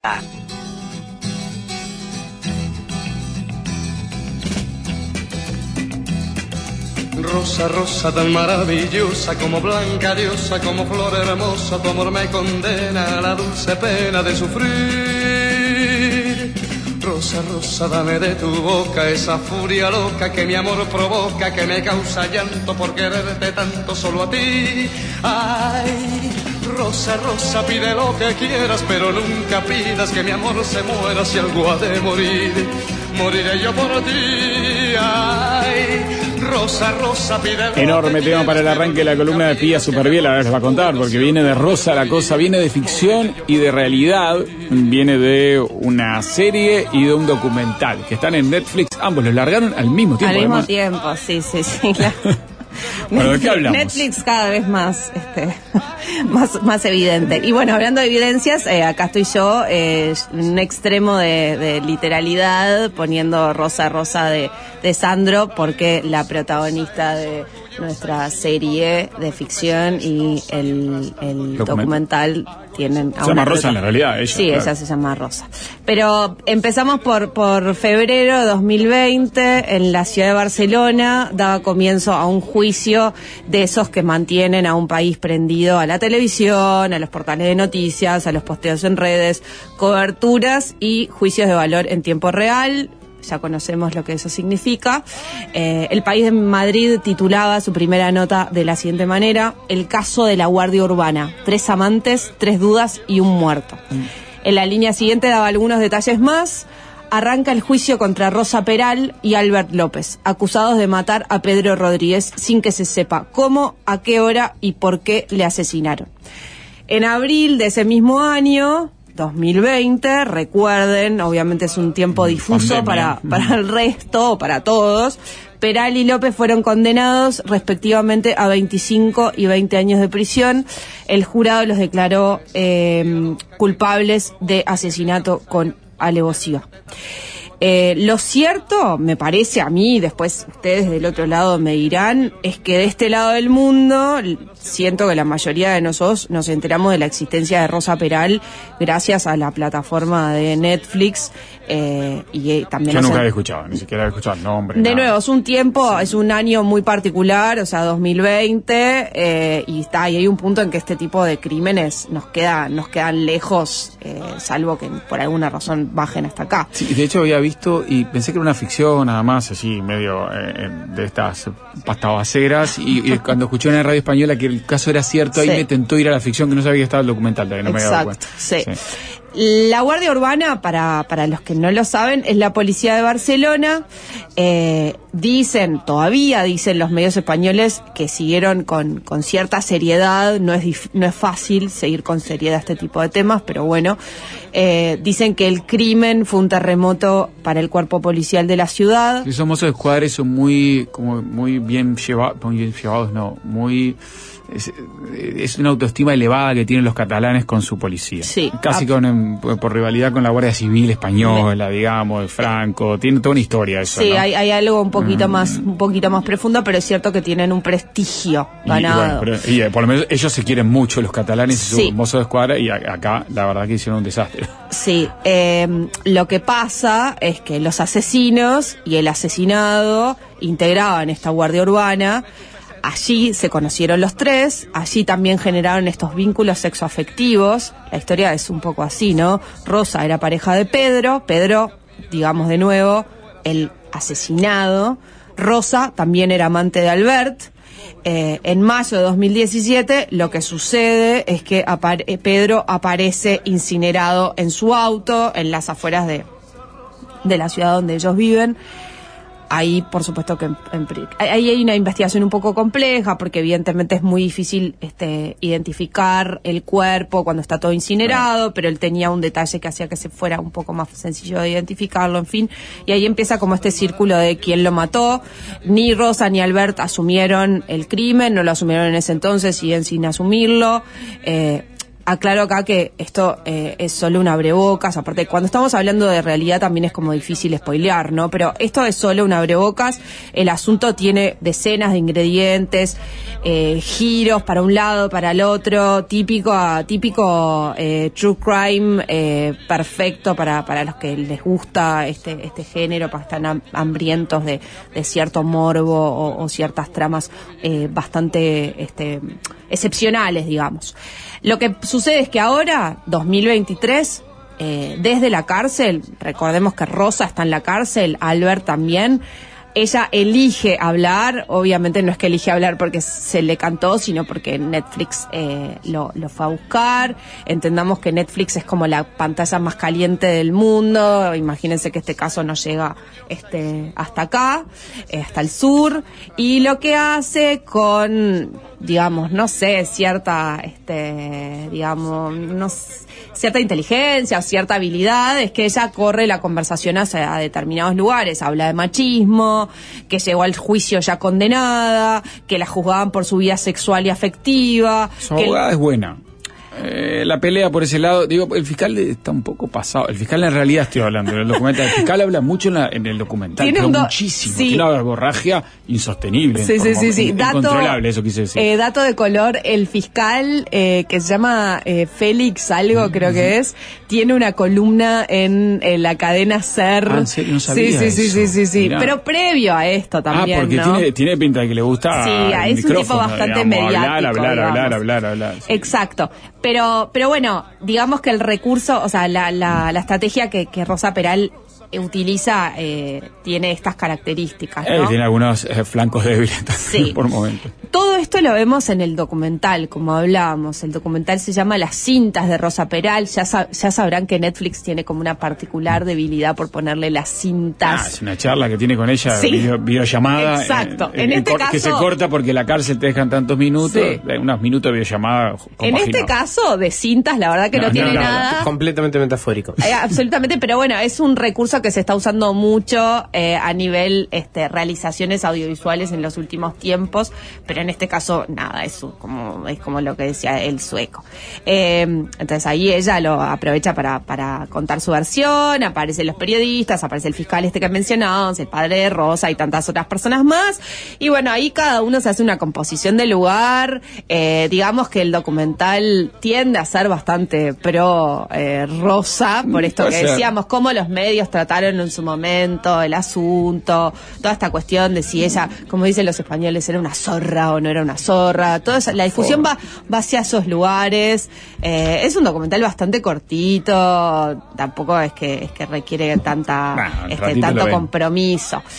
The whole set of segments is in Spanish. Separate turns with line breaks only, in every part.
Rosa, rosa tan maravillosa, como blanca diosa, como flor hermosa, tu amor me condena a la dulce pena de sufrir. Rosa, rosa, dame de tu boca esa furia loca que mi amor provoca, que me causa llanto por quererte tanto solo a ti. Ay, rosa, rosa, pide lo que quieras, pero nunca pidas que mi amor se muera. Si algo ha de morir, moriré yo por ti. Ay, rosa, rosa, pide lo
enorme tema para el arranque de la columna de Pía Superviel. Ahora les va a contar, porque viene de rosa la cosa, viene de ficción y de realidad, viene de una serie y de un documental que están en Netflix. Ambos los largaron al mismo tiempo.
Al mismo
además.
tiempo, sí.
Bueno, ¿de qué hablamos?
Netflix cada vez más, más evidente. Y bueno, hablando de evidencias, acá estoy yo, en un extremo de literalidad, poniendo Rosa, rosa de Sandro, porque la protagonista de nuestra serie de ficción y el documental tienen...
Se llama Rosa en la realidad, ella.
Sí,
claro.
ella se llama Rosa. Pero empezamos por febrero de 2020, en la ciudad de Barcelona, daba comienzo a un juicio de esos que mantienen a un país prendido a la televisión, a los portales de noticias, a los posteos en redes, coberturas y juicios de valor en tiempo real. Ya conocemos lo que eso significa. El País de Madrid titulaba su primera nota de la siguiente manera: el caso de la Guardia Urbana, 3 amantes, 3 dudas y un muerto. En la línea siguiente daba algunos detalles más. Arranca el juicio contra Rosa Peral y Albert López, acusados de matar a Pedro Rodríguez sin que se sepa cómo, a qué hora y por qué le asesinaron. En abril de ese mismo año, 2020, recuerden, obviamente es un tiempo difuso para el resto, para todos, Peral y López fueron condenados respectivamente a 25 y 20 años de prisión. El jurado los declaró culpables de asesinato con alevosía. Lo cierto, me parece a mí, después ustedes del otro lado me dirán, es que de este lado del mundo siento que la mayoría de nosotros nos enteramos de la existencia de Rosa Peral gracias a la plataforma de Netflix, y también...
Yo nunca había escuchado, ni siquiera había escuchado el nombre.
De
nada.
nuevo, es un tiempo, es un año muy particular, o sea, 2020, y hay un punto en que este tipo de crímenes nos quedan lejos, salvo que por alguna razón bajen hasta acá.
Sí, de hecho había visto y pensé que era una ficción nada más, así medio de estas pastabaceras, y cuando escuché en la radio española que el caso era cierto, ahí
Sí.
me tentó ir a la ficción, que no sabía que estaba el documental, todavía no me había dado cuenta.
Sí. La Guardia Urbana, para los que no lo saben, es la policía de Barcelona. Todavía dicen los medios españoles que siguieron con cierta seriedad. No es fácil seguir con seriedad este tipo de temas, pero bueno, dicen que el crimen fue un terremoto para el cuerpo policial de la ciudad.
Esos mozos de escuadra son muy bien llevados, no, muy... Es una autoestima elevada que tienen los catalanes con su policía.
Sí.
Casi por rivalidad con la Guardia Civil española, digamos, de Franco. Tiene toda una historia eso,
Sí,
¿no?
hay algo un poquito más profundo, pero es cierto que tienen un prestigio ganado.
Y por lo menos ellos se quieren mucho, los catalanes y
Sí.
sus mozos de escuadra, y acá la verdad que hicieron un desastre.
Sí, lo que pasa es que los asesinos y el asesinado integraban esta Guardia Urbana. Allí se conocieron los 3, allí también generaron estos vínculos sexoafectivos. La historia es un poco así, ¿no? Rosa era pareja de Pedro, digamos de nuevo, el asesinado. Rosa también era amante de Albert. En mayo de 2017 lo que sucede es que Pedro aparece incinerado en su auto en las afueras de la ciudad donde ellos viven. Ahí, por supuesto que ahí hay una investigación un poco compleja, porque evidentemente es muy difícil identificar el cuerpo cuando está todo incinerado, pero él tenía un detalle que hacía que se fuera un poco más sencillo de identificarlo, en fin. Y ahí empieza como este círculo de quién lo mató. Ni Rosa ni Albert asumieron el crimen, no lo asumieron en ese entonces, siguen sin asumirlo. aclaro acá que esto es solo un abrebocas, aparte cuando estamos hablando de realidad también es como difícil spoilear, ¿no? Pero esto es solo un abrebocas, el asunto tiene decenas de ingredientes, giros para un lado, para el otro, típico true crime, perfecto para los que les gusta este género, para que están hambrientos de cierto morbo o ciertas tramas bastante excepcionales, digamos. Lo que sucede es que ahora, 2023, desde la cárcel, recordemos que Rosa está en la cárcel, Albert también, ella elige hablar, obviamente no es que elige hablar porque se le cantó, sino porque Netflix lo fue a buscar. Entendamos que Netflix es como la pantalla más caliente del mundo, imagínense que este caso no llega hasta acá, hasta el sur, y lo que hace con, digamos, no sé, cierta inteligencia o cierta habilidad, es que ella corre la conversación hacia determinados lugares, habla de machismo, que llegó al juicio ya condenada, que la juzgaban por su vida sexual y afectiva.
Su abogada es buena. La pelea por ese lado, digo, el fiscal está un poco pasado. El fiscal en realidad estoy hablando, en el documental. El fiscal habla mucho en el documental,
tiene
muchísimo.
Sí.
Tiene una verborragia insostenible.
Sí.
Incontrolable, eso quise decir.
Dato de color, el fiscal que se llama Félix algo, creo que es, tiene una columna en la cadena SER.
¿En serio? No sabía
Sí.
Mirá.
Pero previo a esto también,
porque
¿no?
tiene pinta de que le gusta el
es un tipo bastante mediático.
Hablar. Sí.
Exacto. Pero bueno, digamos que el recurso, o sea, la estrategia que Rosa Peral utiliza tiene estas características, ¿no?
Tiene algunos flancos débiles también, por momentos.
Todo esto lo vemos en el documental, como hablábamos. El documental se llama Las cintas de Rosa Peral. Ya sabrán que Netflix tiene como una particular debilidad por ponerle las cintas.
Es una charla que tiene con ella, videollamada.
Exacto. En este caso,
que se corta porque la cárcel te dejan tantos minutos, unos minutos de videollamada.
En este caso, de cintas, la verdad que no tiene nada.
Completamente metafórico.
Absolutamente, pero bueno, es un recurso que se está usando mucho a nivel realizaciones audiovisuales en los últimos tiempos, pero en este caso nada, es como lo que decía el sueco. Entonces ahí ella lo aprovecha para contar su versión, aparecen los periodistas, aparece el fiscal que mencionamos, el padre de Rosa y tantas otras personas más, y bueno, ahí cada uno se hace una composición del lugar. Digamos que el documental tiende a ser bastante pro Rosa, por esto que decíamos, cómo los medios trataron en su momento el asunto, toda esta cuestión de si ella, como dicen los españoles, era una zorra o no era una zorra, toda esa, la difusión va hacia esos lugares. Es un documental bastante cortito, tampoco es que requiere tanto compromiso.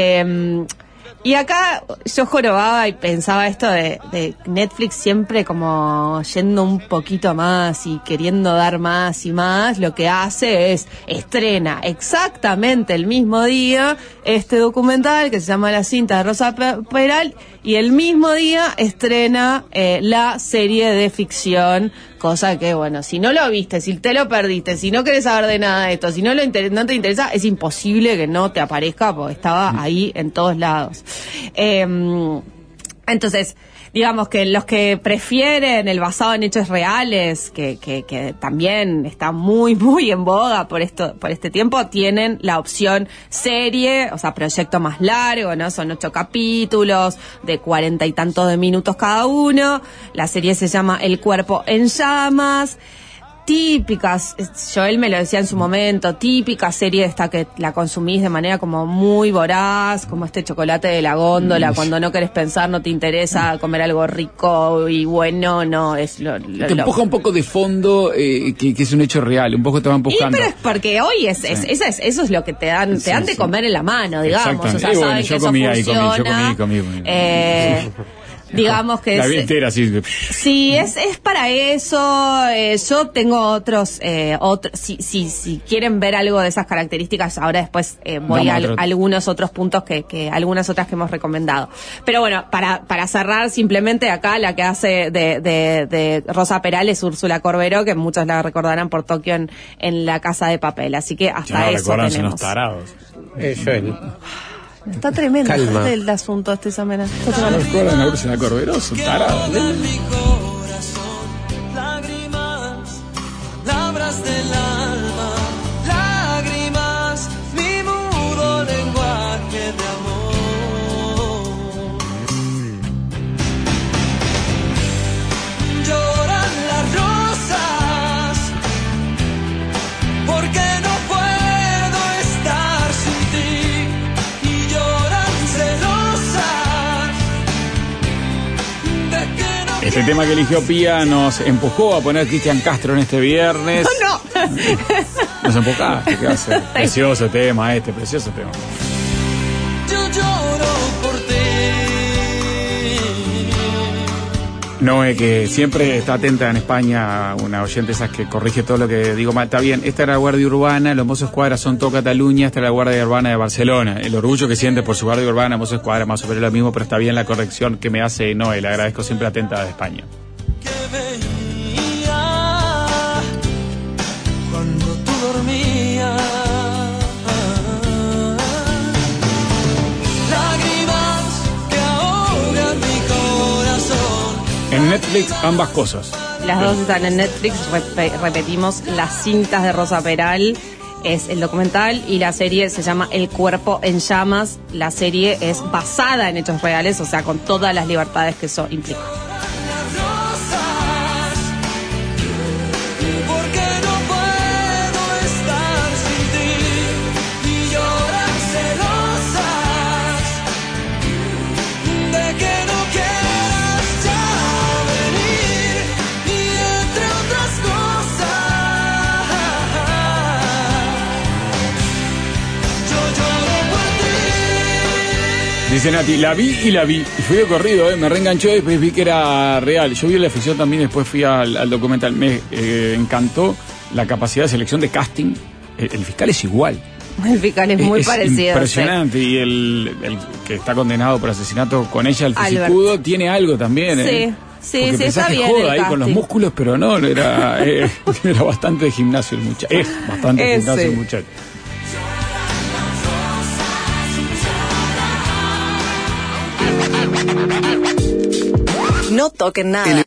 Y acá yo jorobaba y pensaba esto de Netflix siempre como yendo un poquito más y queriendo dar más y más. Lo que hace es estrena exactamente el mismo día este documental que se llama La cinta de Rosa Peral, y el mismo día estrena la serie de ficción, cosa que, bueno, si no lo viste, si te lo perdiste, si no querés saber de nada de esto, si no te interesa, es imposible que no te aparezca porque estaba ahí en todos lados. Entonces, digamos que los que prefieren el basado en hechos reales, que también está muy, muy en boga por este tiempo, tienen la opción serie, o sea, proyecto más largo, ¿no? Son 8 capítulos de 40 y tantos de minutos cada uno. La serie se llama El cuerpo en llamas. Típicas, Joel me lo decía en su momento, típica serie esta que la consumís de manera como muy voraz, como este chocolate de la góndola, cuando no querés pensar, no te interesa comer algo rico y bueno, no, es lo
te empuja un poco de fondo, que es un hecho real, un poco te va empujando.
Pero es porque hoy eso es lo que te dan de comer en la mano, digamos, o sea, saben que eso funciona.
Comí.
Digamos que
la vida entera, así.
Sí, es para eso. Yo tengo otros si quieren ver algo de esas características, ahora después voy a algunos otros puntos que algunas otras que hemos recomendado. Pero bueno, para cerrar, simplemente acá la que hace de Rosa Peral es Úrsula Corberó, que muchos la recordarán por Tokio en La Casa de Papel. Así que hasta eso tenemos.
Unos tarados.
Joel.
Está tremendo el asunto esta semana.
¿No recuerdan a Úrsula Corberó? Son tarados. Este tema que eligió Pía nos empujó a poner Cristian Castro en este viernes.
No.
Nos empujaste, ¿qué va a hacer? Precioso tema precioso tema.
Yo lloro por ti.
Noé, que siempre está atenta en España, una oyente esas que corrige todo lo que digo mal. Está bien, esta era la Guardia Urbana, los Mossos Escuadra son todo Cataluña, esta era la Guardia Urbana de Barcelona. El orgullo que siente por su Guardia Urbana, Mossos Escuadra, más o menos lo mismo, pero está bien la corrección que me hace Noé, le agradezco siempre atenta de España.
Que veía cuando tú dormías. Lágrimas que ahogan mi corazón.
En Netflix, ambas cosas.
Las dos están en Netflix, repetimos, Las cintas de Rosa Peral es el documental y la serie se llama El cuerpo en llamas. La serie es basada en hechos reales, o sea, con todas las libertades que eso implica.
Porque no puedo estar sin ti y lloran celosas de que no quieras ya venir y entre otras cosas yo lloro por ti.
Dice Nati, la vi y fui de corrido, me reenganchó y después vi que era real. Yo vi la ficción también, después fui al documental. Me encantó la capacidad de selección de casting. El fiscal es igual.
El fiscal es muy parecido.
Impresionante.
Sí.
Y el que está condenado por asesinato con ella, el
Albert.
fisicudo, tiene algo también.
Sí,
Porque
está
que
bien
joda
el
ahí con los
casting.
músculos, pero no, era bastante de gimnasio el muchacho. Es bastante de gimnasio el muchacho.
No toquen nada.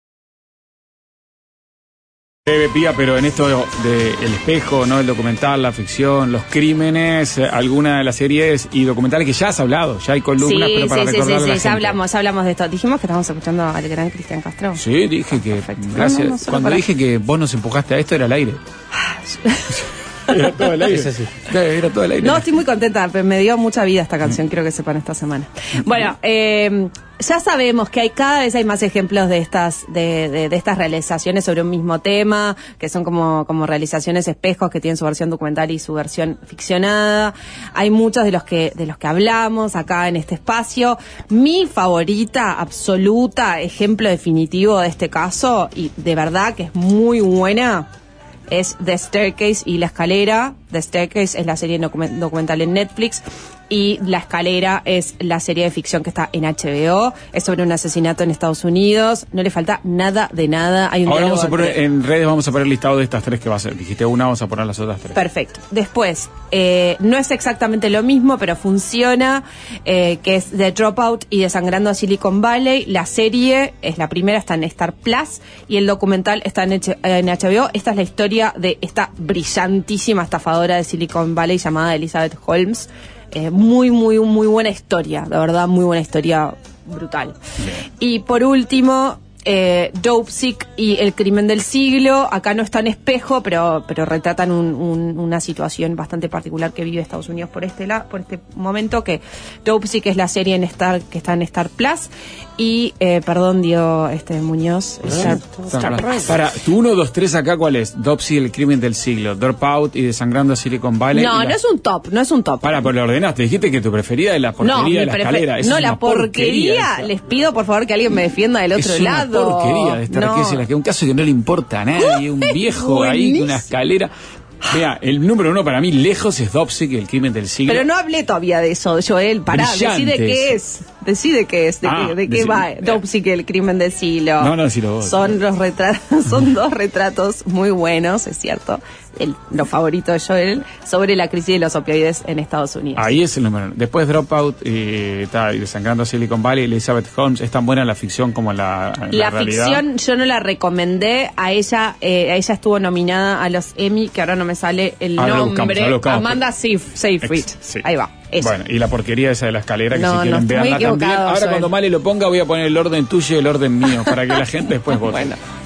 Pía, pero en esto de El Espejo, ¿no? El documental, la ficción, los crímenes, alguna de las series y documentales que ya has hablado, ya hay columnas, pero para recordarle a la gente.
ya hablamos de esto. Dijimos que estábamos escuchando al gran Cristian Castro.
Sí, dije que,
Perfecto.
gracias.
No, solo
Cuando
para-
dije que vos nos empujaste a esto, era al aire. Era todo al aire.
Es así.
Era todo al aire.
No, estoy muy contenta, pero me dio mucha vida esta canción, quiero que sepan esta semana. Bueno, ya sabemos que cada vez hay más ejemplos de estas realizaciones sobre un mismo tema, que son como realizaciones espejos que tienen su versión documental y su versión ficcionada. Hay muchos de los que hablamos acá en este espacio. Mi favorita absoluta, ejemplo definitivo de este caso, y de verdad que es muy buena, es The Staircase y La Escalera. The Staircase es la serie documental en Netflix y La Escalera es la serie de ficción que está en HBO. Es sobre un asesinato en Estados Unidos. No le falta nada de nada. Hay un
Ahora
diálogo
vamos a poner,
entre-
en redes vamos a poner el listado de estas tres que va a ser. Dijiste una, vamos a poner las otras tres.
Perfecto. Después, no es exactamente lo mismo, pero funciona, que es The Dropout y Desangrando a Silicon Valley. La serie es la primera, está en Star Plus, y el documental está en HBO. Esta es la historia de esta brillantísima estafadora de Silicon Valley llamada Elizabeth Holmes. Muy buena historia, de verdad, muy buena historia, brutal.
Bien.
Y por último, Dopesick y El crimen del siglo. Acá no está en espejo, pero retratan una situación bastante particular que vive Estados Unidos por este momento, que Dopesick es la serie que está en Star Plus. Y, perdón, dio Muñoz, Star Plus.
Para, tu 1, 2, 3 acá, ¿cuál es? Dopsy, El crimen del siglo, Dropout y Desangrando a Silicon Valley.
No, no es un top.
Para, pero lo ordenaste. Dijiste que tu preferida es la porquería de La Escalera. Esa
No,
es
la
una
porquería.
esa.
Les pido, por favor, que alguien me defienda del otro
Es una
lado.
porquería de estar
No.
aquí, un caso que no le importa a nadie, un viejo ahí con una escalera. Vea, el número 1 para mí lejos es Dopsic, El crimen del siglo.
Pero no hablé todavía de eso, Joel. Pará,
Brillante
decide qué es. Decide qué es, de qué
decide.
va. Dopesick, El crimen del siglo.
No, decilo vos.
Son son dos retratos muy buenos, es cierto. Lo favorito de Joel, sobre la crisis de los opioides en Estados Unidos.
Ahí es el número 1. Después Dropout y Desangrando a Silicon Valley, Elizabeth Holmes. Es tan buena la ficción como la realidad.
Ficción yo no la recomendé. A ella estuvo nominada a los Emmy, que ahora no me sale el nombre.
lo buscamos.
Amanda Seyfried.
Sí.
Ahí va. Esa.
Bueno, y la porquería esa de La Escalera, que
No,
si
no,
quieren
estoy muy
verla también.
equivocado,
Ahora
Joel.
cuando Male lo ponga voy a poner el orden tuyo y el orden mío, para que la gente después vote.
Bueno.